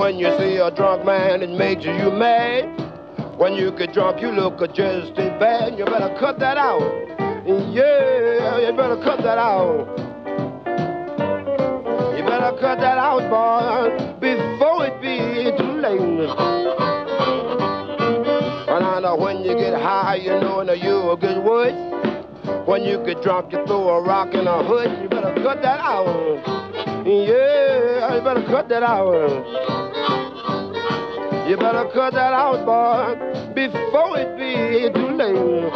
when you see a drunk man, it makes you mad. When you get drunk, you look just as bad. You better cut that out. Yeah, you better cut that out. You better cut that out, boy, before it be too late. And I know when you get high, you know that you'll get worse. When you get drunk, you throw a rock in a hood. You better cut that out. Yeah, you better cut that out. You better cut that out, boy, before it be too late.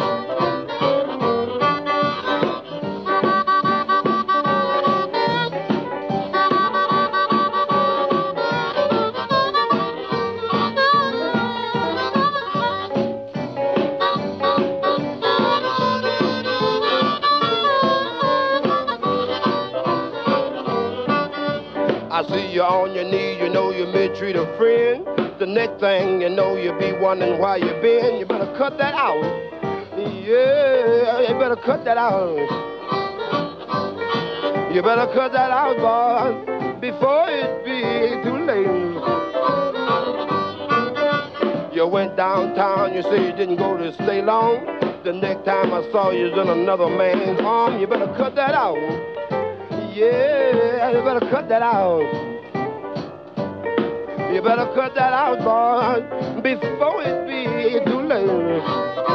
I see you on your knees, you know you may treat a friend. The next thing you know, you be wondering why you been. You better cut that out. Yeah, you better cut that out. You better cut that out, boy, before it be too late. You went downtown, you say you didn't go to stay long. The next time I saw you was in another man's arm. You better cut that out. Yeah, you better cut that out. You better cut that out, boy, before it be too late.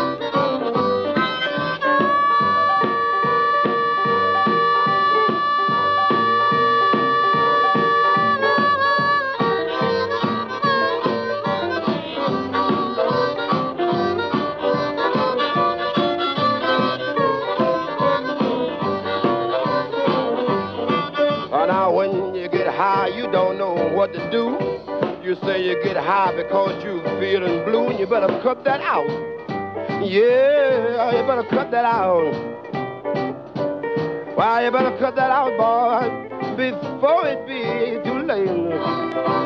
Now when you get high, you don't know what to do. You say you get high because you feeling blue. You better cut that out. Yeah, you better cut that out. Well, you better cut that out, boy, before it be too late.